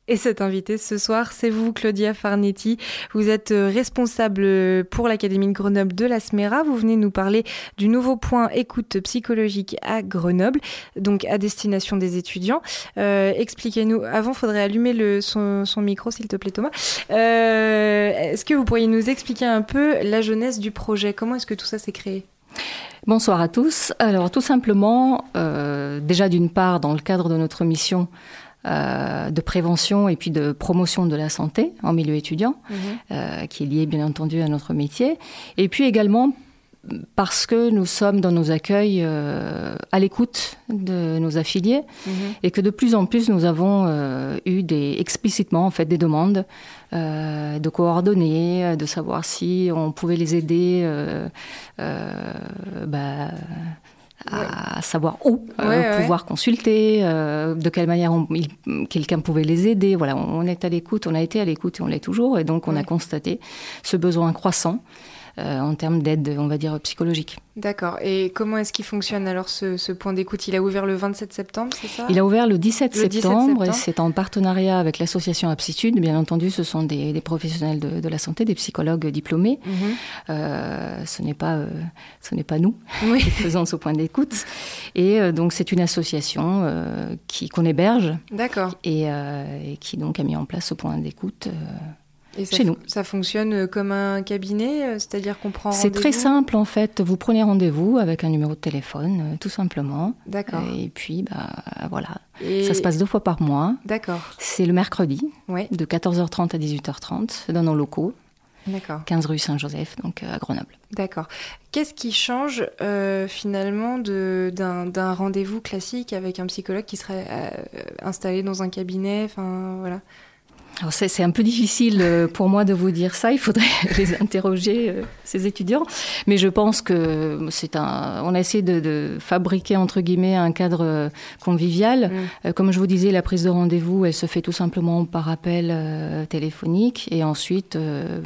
Et cette invitée ce soir, c'est vous, Claudia Farnetti. Vous êtes responsable pour l'Académie de Grenoble de la SMERA. Vous venez nous parler du nouveau point écoute psychologique à Grenoble, donc à destination des étudiants. Expliquez-nous. Avant, il faudrait allumer son micro, s'il te plaît, Thomas. Est-ce que vous pourriez nous expliquer un peu la genèse du projet ? Comment est-ce que tout ça s'est créé ? Bonsoir à tous. Alors, tout simplement, déjà d'une part, dans le cadre de notre mission de prévention et puis de promotion de la santé en milieu étudiant, qui est lié bien entendu à notre métier. Et puis également parce que nous sommes dans nos accueils à l'écoute de nos affiliés et que de plus en plus nous avons eu explicitement en fait des demandes de coordonner, de savoir si on pouvait les aider à savoir où pouvoir consulter, de quelle manière quelqu'un pouvait les aider. Voilà, on est à l'écoute, on a été à l'écoute et on l'est toujours. Et donc, on a constaté ce besoin croissant en termes d'aide, on va dire, psychologique. D'accord. Et comment est-ce qu'il fonctionne alors ce point d'écoute ? Il a ouvert le 27 septembre, c'est ça ? Il a ouvert le 17 septembre et c'est en partenariat avec l'association Aptitude. Bien entendu, ce sont des professionnels de la santé, des psychologues diplômés. Ce n'est pas nous qui faisons ce point d'écoute. Et donc, c'est une association qu'on héberge. D'accord. Et qui donc a mis en place ce point d'écoute et chez nous. Ça fonctionne comme un cabinet, c'est-à-dire qu'on prend rendez-vous ? C'est très simple en fait. Vous prenez rendez-vous avec un numéro de téléphone, tout simplement. D'accord. Et puis, voilà. Ça se passe 2 fois par mois. D'accord. C'est le mercredi, de 14h30 à 18h30, dans nos locaux. D'accord. 15 rue Saint-Joseph, donc à Grenoble. D'accord. Qu'est-ce qui change finalement d'un rendez-vous classique avec un psychologue qui serait installé dans un cabinet ? Enfin, voilà. Alors c'est un peu difficile pour moi de vous dire ça, il faudrait les interroger, ces étudiants. Mais je pense que on a essayé de fabriquer, entre guillemets, un cadre convivial. Comme je vous disais, la prise de rendez-vous, elle se fait tout simplement par appel téléphonique. Et ensuite,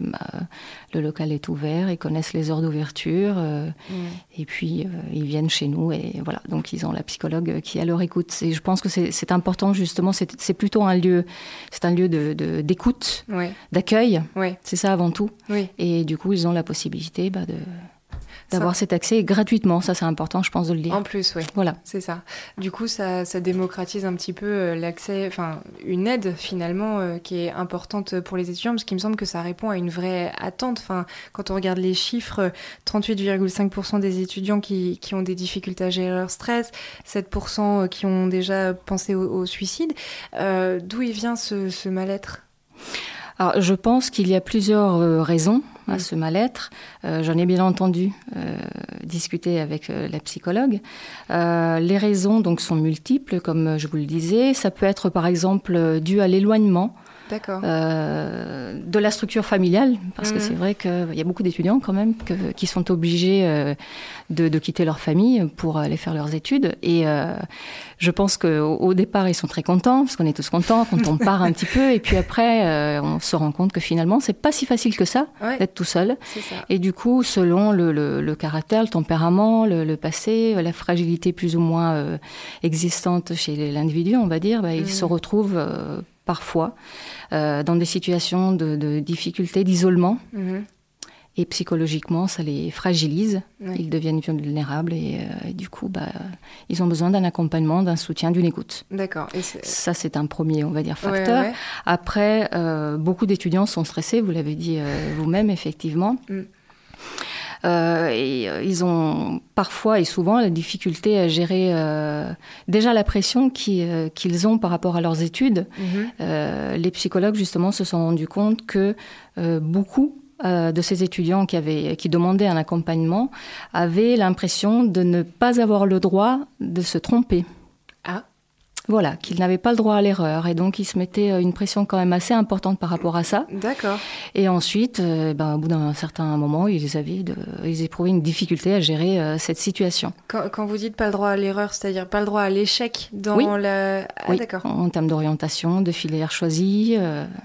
le local est ouvert, ils connaissent les heures d'ouverture. Et puis, ils viennent chez nous et voilà. Donc, ils ont la psychologue qui est à leur écoute. Et je pense que c'est important, justement, c'est plutôt un lieu d'écoute, d'accueil. C'est ça avant tout. Et du coup, ils ont la possibilité d'avoir cet accès gratuitement. Ça, c'est important, je pense, de le dire. En plus, oui. Voilà. C'est ça. Du coup, ça démocratise un petit peu l'accès, enfin, une aide, finalement, qui est importante pour les étudiants, parce qu'il me semble que ça répond à une vraie attente. Enfin, quand on regarde les chiffres, 38,5% des étudiants qui ont des difficultés à gérer leur stress, 7% qui ont déjà pensé au suicide. D'où il vient ce mal-être ? Alors, je pense qu'il y a plusieurs raisons à ce mal-être. J'en ai bien entendu discuter avec la psychologue. Les raisons donc sont multiples, comme je vous le disais. Ça peut être par exemple dû à l'éloignement. D'accord. De la structure familiale, parce que c'est vrai qu'il y a beaucoup d'étudiants quand même qui sont obligés de quitter leur famille pour aller faire leurs études. Et je pense qu'au départ, ils sont très contents, parce qu'on est tous contents quand on part un petit peu. Et puis après, on se rend compte que finalement, c'est pas si facile que ça d'être tout seul. C'est ça. Et du coup, selon le caractère, le tempérament, le passé, la fragilité plus ou moins existante chez l'individu, on va dire, ils se retrouvent parfois dans des situations de difficulté, d'isolement. Et psychologiquement, ça les fragilise. Ils deviennent vulnérables et du coup, ils ont besoin d'un accompagnement, d'un soutien, d'une écoute. D'accord. Et ça, c'est un premier, on va dire, facteur. Après, beaucoup d'étudiants sont stressés, vous l'avez dit vous-même, effectivement. Et ils ont parfois et souvent la difficulté à gérer déjà la pression qu'ils ont par rapport à leurs études. Les psychologues, justement, se sont rendus compte que beaucoup de ces étudiants qui demandaient un accompagnement avaient l'impression de ne pas avoir le droit de se tromper. Ah. Voilà, qu'ils n'avaient pas le droit à l'erreur. Et donc, ils se mettaient une pression quand même assez importante par rapport à ça. D'accord. Et ensuite, au bout d'un certain moment, ils éprouvaient une difficulté à gérer cette situation. Quand vous dites pas le droit à l'erreur, c'est-à-dire pas le droit à l'échec dans la... Ah, oui, d'accord. En termes d'orientation, de filière choisie, voilà.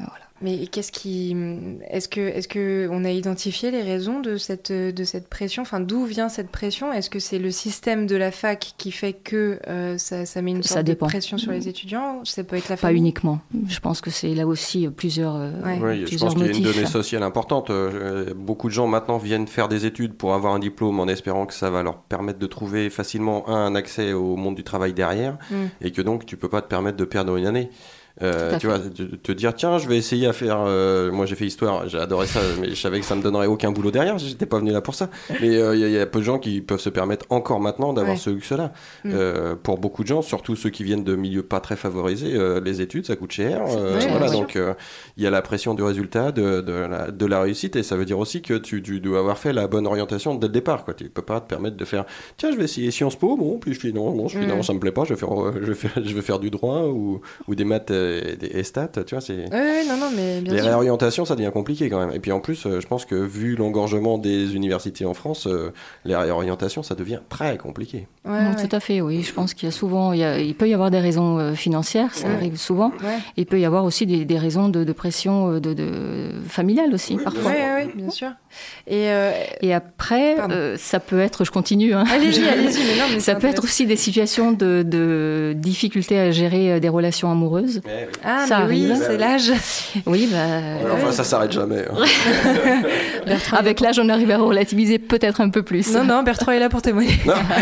Mais est-ce que on a identifié les raisons de cette pression? Enfin, d'où vient cette pression? Est-ce que c'est le système de la fac qui fait que ça met une sorte de pression sur les étudiants? Ça peut être la famille. Pas uniquement. Je pense que c'est là aussi plusieurs Oui, je pense qu'il y a une donnée sociale importante. Beaucoup de gens maintenant viennent faire des études pour avoir un diplôme en espérant que ça va leur permettre de trouver facilement un accès au monde du travail derrière, et que donc tu peux pas te permettre de perdre une année. Tu vois, te dire tiens, je vais essayer à faire. Moi, j'ai fait histoire, j'ai adoré ça, mais je savais que ça me donnerait aucun boulot derrière. J'étais pas venu là pour ça. Mais il y a peu de gens qui peuvent se permettre encore maintenant d'avoir ce luxe-là. Pour beaucoup de gens, surtout ceux qui viennent de milieux pas très favorisés, les études, ça coûte cher. Voilà, donc il y a la pression du résultat, de la réussite, et ça veut dire aussi que tu dois avoir fait la bonne orientation dès le départ. Quoi. Tu peux pas te permettre de faire tiens, je vais essayer Sciences Po, bon, puis je suis non, ça me plaît pas, je vais faire du droit ou des maths. Et stats, tu vois, c'est... non, mais bien les sûr. réorientations, ça devient compliqué quand même. Et puis en plus, je pense que vu l'engorgement des universités en France, les réorientations, ça devient très compliqué. Tout à fait, oui. Je pense qu'il y a souvent, il peut y avoir des raisons financières, ça arrive souvent. Il peut y avoir aussi des raisons de pression familiale aussi, parfois. Oui, bien sûr. Et après, ça peut être, je continue. Hein, allez-y. Mais ça peut être aussi des situations de difficulté à gérer des relations amoureuses. Ah, ça arrive. Oui, c'est l'âge. Oui, enfin, ça s'arrête jamais. Hein. Avec l'âge, on arrive à relativiser peut-être un peu plus. Non, Bertrand est là pour témoigner.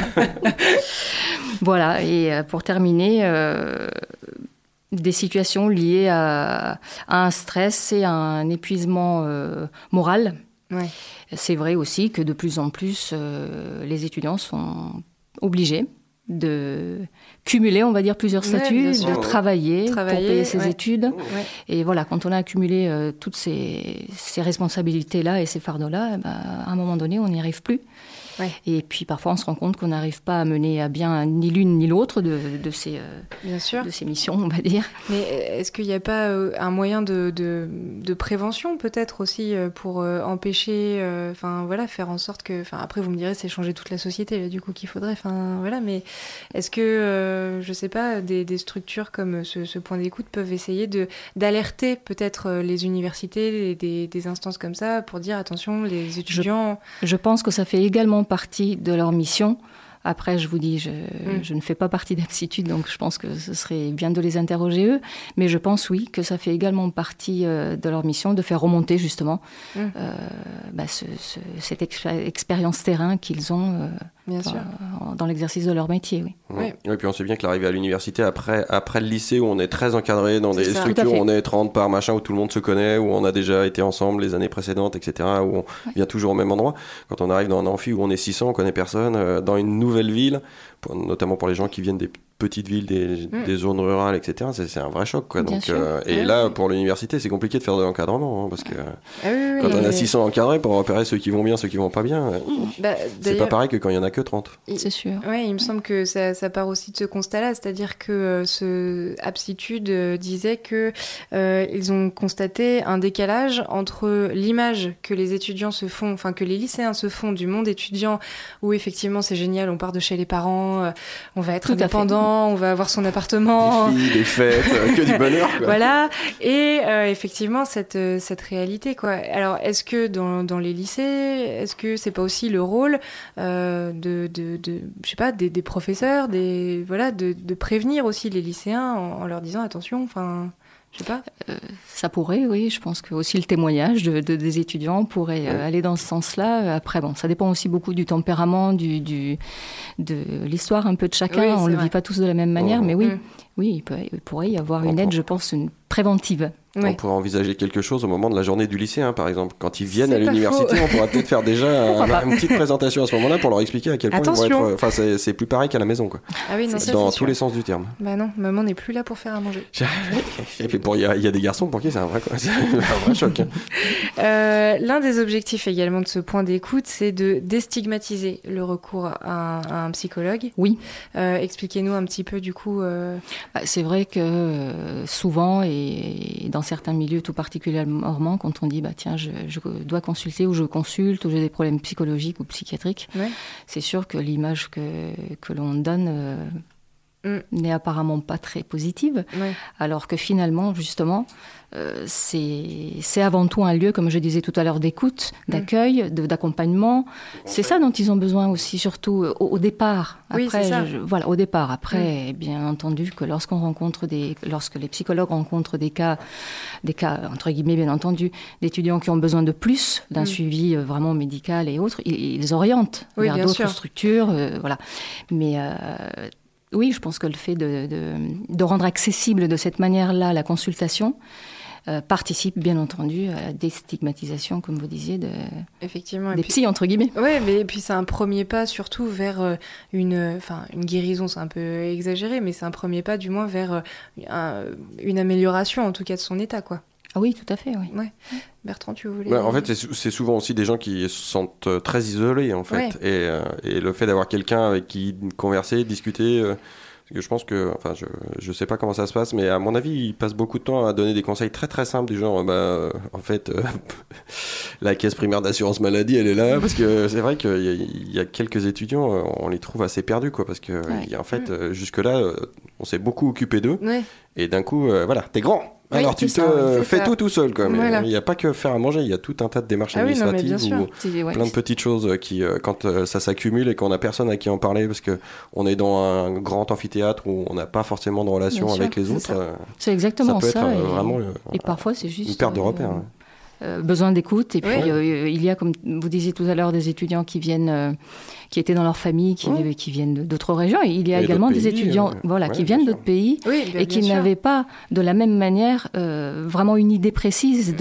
Voilà, et pour terminer, des situations liées à un stress et à un épuisement moral. Ouais. C'est vrai aussi que de plus en plus, les étudiants sont obligés de cumuler, on va dire, plusieurs statuts, de travailler pour payer ses études. Ouais. Et voilà, quand on a accumulé toutes ces responsabilités-là et ces fardeaux-là, à un moment donné, on n'y arrive plus. Ouais. Et puis parfois, on se rend compte qu'on n'arrive pas à mener à bien ni l'une ni l'autre de ces missions, on va dire. Mais est-ce qu'il n'y a pas un moyen de prévention peut-être aussi pour empêcher, faire en sorte que... Après, vous me direz, c'est changer toute la société là, du coup qu'il faudrait. Mais est-ce que, je ne sais pas, des structures comme ce point d'écoute peuvent essayer d'alerter peut-être les universités, des instances comme ça, pour dire attention, les étudiants... Je pense que ça fait également partie de leur mission. Après, je vous dis, je ne fais pas partie d'Aptitude, donc je pense que ce serait bien de les interroger eux. Mais je pense, oui, que ça fait également partie de leur mission de faire remonter, justement, cette expérience terrain qu'ils ont dans l'exercice de leur métier. Oui. Et puis on sait bien que l'arrivée à l'université, après le lycée, où on est très encadré dans des structures où on est 30 par machin, où tout le monde se connaît, où on a déjà été ensemble les années précédentes, etc., où on vient toujours au même endroit. Quand on arrive dans un amphi où on est 600, on connaît personne, dans une nouvelle ville, notamment pour les gens qui viennent des petites villes, des zones rurales, etc., c'est un vrai choc, quoi. Donc, là, pour l'université, c'est compliqué de faire de l'encadrement, hein, parce que quand on a 600 encadrés, pour repérer ceux qui vont bien, ceux qui vont pas bien, c'est pas pareil que quand il y en a que 30. C'est sûr. Oui, il me semble que ça part aussi de ce constat-là, c'est-à-dire que Aptitude disait que ils ont constaté un décalage entre l'image que les étudiants se font, que les lycéens se font du monde étudiant, où effectivement c'est génial, on part de chez les parents, on va être indépendant, on va avoir son appartement, des filles, des fêtes, que du bonheur, quoi. Voilà, et effectivement cette réalité, quoi. Alors est-ce que dans les lycées, est-ce que c'est pas aussi le rôle je sais pas, des professeurs, de prévenir aussi les lycéens en leur disant attention, je sais pas. Ça pourrait, oui. Je pense que aussi le témoignage des étudiants pourrait aller dans ce sens-là. Après, ça dépend aussi beaucoup du tempérament, de l'histoire un peu de chacun. On ne le vit pas tous de la même manière, mais oui, il pourrait y avoir une aide, je pense, une préventive. On pourrait envisager quelque chose au moment de la journée du lycée, par exemple. Quand ils viennent à l'université, on pourra peut-être faire déjà une petite présentation à ce moment-là pour leur expliquer à quel point ils vont être... c'est plus pareil qu'à la maison, quoi. Ah oui, non, dans tous les sens du terme. Bah non, maman n'est plus là pour faire à manger. Et puis il y a des garçons pour qui c'est un vrai choc. L'un des objectifs également de ce point d'écoute, c'est de déstigmatiser le recours à un psychologue. Oui. Expliquez-nous un petit peu du coup... C'est vrai que souvent, et dans certains milieux tout particulièrement, quand on dit tiens, je dois consulter ou je consulte ou j'ai des problèmes psychologiques ou psychiatriques, c'est sûr que l'image que l'on donne n'est apparemment pas très positive, alors que finalement, justement, c'est avant tout un lieu, comme je disais tout à l'heure, d'écoute, d'accueil, d'accompagnement. C'est ça dont ils ont besoin aussi, surtout au départ. Après, c'est ça. Voilà, au départ. Après, bien entendu, que lorsque les psychologues rencontrent des cas entre guillemets, bien entendu, d'étudiants qui ont besoin de plus d'un suivi vraiment médical et autres, ils orientent vers d'autres structures, voilà. Mais oui, je pense que le fait de rendre accessible de cette manière-là la consultation participe bien entendu à la déstigmatisation, comme vous disiez, des psys, entre guillemets. Oui, mais puis c'est un premier pas surtout vers une guérison, c'est un peu exagéré, mais c'est un premier pas du moins vers une amélioration en tout cas de son état, quoi. Ah oui, tout à fait, oui. Ouais. Bertrand, tu voulais... En fait, c'est souvent aussi des gens qui se sentent très isolés, en fait. Et le fait d'avoir quelqu'un avec qui converser, discuter... je pense que... Enfin, je sais pas comment ça se passe, mais à mon avis, ils passent beaucoup de temps à donner des conseils très très simples, du genre, en fait, la caisse primaire d'assurance maladie, elle est là, parce que c'est vrai qu'il y a quelques étudiants, on les trouve assez perdus, quoi, parce que, en fait, jusque-là, on s'est beaucoup occupé d'eux, et d'un coup, voilà, t'es grand. Alors tu te fais tout seul quand même. Voilà. Il n'y a pas que faire à manger, il y a tout un tas de démarches administratives ou plein de petites choses qui, quand ça s'accumule et qu'on n'a personne à qui en parler parce qu'on est dans un grand amphithéâtre où on n'a pas forcément de relation avec les autres. C'est exactement ça. Ça peut être vraiment et parfois c'est juste une perte de repère. Besoin d'écoute. Et puis il y a, comme vous disiez tout à l'heure, des étudiants qui viennent... qui étaient dans leur famille, qui viennent d'autres régions. Et il y a également des étudiants qui viennent d'autres pays et qui n'avaient pas, de la même manière, vraiment une idée précise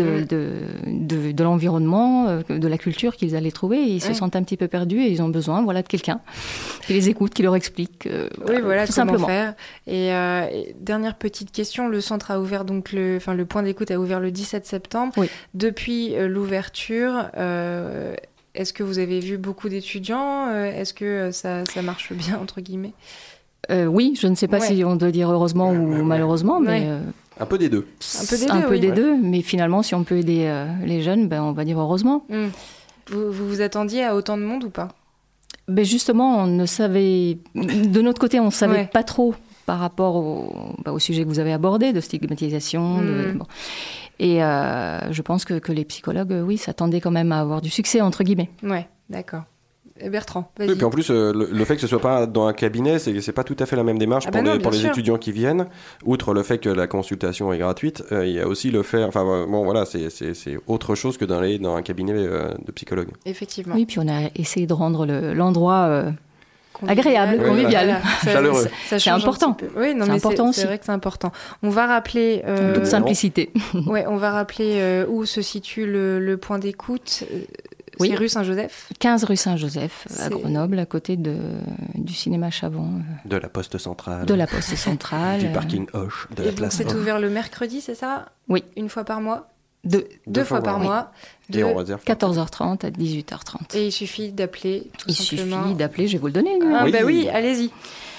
de l'environnement, de la culture qu'ils allaient trouver. Et ils se sentent un petit peu perdus et ils ont besoin de quelqu'un qui les écoute, qui leur explique tout simplement. Faire. Et dernière petite question, le centre a ouvert, donc le point d'écoute a ouvert le 17 septembre. Oui. Depuis l'ouverture... est-ce que vous avez vu beaucoup d'étudiants ? Est-ce que ça marche bien, entre guillemets ? Oui, je ne sais pas si on doit dire heureusement ou malheureusement, mais... un peu des deux. Un peu des deux, mais finalement, si on peut aider les jeunes, on va dire heureusement. Vous vous attendiez à autant de monde ou pas ? Justement, on ne savait... De notre côté, on ne savait pas trop par rapport au sujet que vous avez abordé, de stigmatisation, Et je pense que les psychologues, s'attendaient quand même à avoir du succès, entre guillemets. Ouais, d'accord. Bertrand, vas-y. Et puis en plus, le fait que ce soit pas dans un cabinet, c'est pas tout à fait la même démarche pour les étudiants qui viennent. Outre le fait que la consultation est gratuite, il y a aussi le fait... Enfin, bon, voilà, c'est autre chose que d'aller dans un cabinet de psychologue. Effectivement. Oui, puis on a essayé de rendre l'endroit... agréable, convivial, chaleureux. C'est important. Oui, non, mais c'est vrai que c'est important. On va rappeler... toute simplicité. On va rappeler où se situe le point d'écoute. C'est rue Saint-Joseph. 15 rue Saint-Joseph, à Grenoble, à côté du cinéma Chavon. De la poste centrale. Du parking Hoche, de la place. C'est ouvert le mercredi, c'est ça ? Oui. Une fois par mois ? Deux fois par mois. Et on va dire 14h30 à 18h30. Et il suffit d'appeler, tout simplement. Il suffit d'appeler, je vais vous le donner. Oui, allez-y.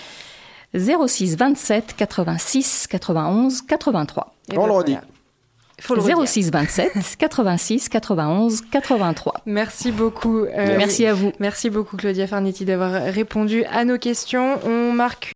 06 27 86 91 83. On le redit. 06 27 86 91 83. Merci beaucoup. Merci à vous. Merci beaucoup Claudia Farnetti d'avoir répondu à nos questions. On marque